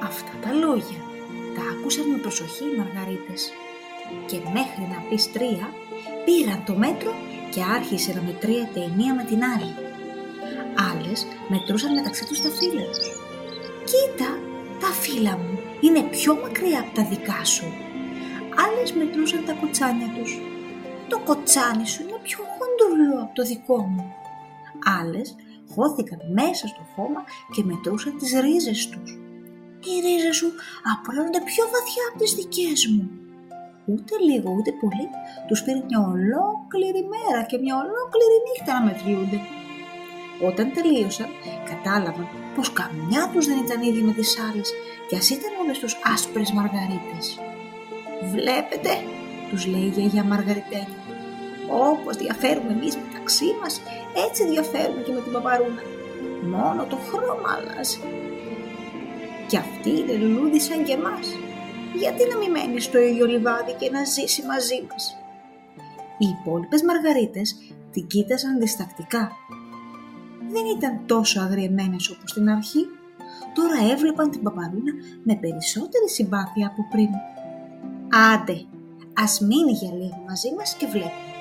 Αυτά τα λόγια τα άκουσαν με προσοχή οι μαργαρίτες και μέχρι να πεις 3 πήραν το μέτρο και άρχισε να μετριέται η μία με την άλλη. Άλλες μετρούσαν μεταξύ τους τα φύλλα τους. «Κοίτα, τα φύλλα μου είναι πιο μακριά από τα δικά σου». Άλλες μετρούσαν τα κοτσάνια τους. «Το κοτσάνι σου είναι πιο χοντρό από το δικό μου». Άλλες χώθηκαν μέσα στο χώμα και μετρούσαν τις ρίζες τους. «Οι ρίζες σου απολώνονται πιο βαθιά από τις δικές μου». Ούτε λίγο ούτε πολύ τους πήρε μια ολόκληρη μέρα και μια ολόκληρη νύχτα να μετριούνται. Όταν τελείωσαν, κατάλαβαν πως καμιά τους δεν ήταν ίδια με τις άλλες κι ας ήταν όλες τους άσπρες μαργαρίτες. «Βλέπετε», τους λέει η γιαγιά Μαργαριτένια, «όπως διαφέρουμε εμείς μεταξύ μας, έτσι διαφέρουμε και με την παπαρούνα. Μόνο το χρώμα αλλάζει. Κι αυτή είναι λουλούδι σαν και εμάς. Γιατί να μην μένει στο ίδιο λιβάδι και να ζήσει μαζί μας?» Οι υπόλοιπες μαργαρίτες την κοίταζαν διστακτικά. Δεν ήταν τόσο αγριεμένες όπως στην αρχή. Τώρα έβλεπαν την παπαρούνα με περισσότερη συμπάθεια από πριν. «Άντε, ας μείνει για λίγο μαζί μας και βλέπουμε»,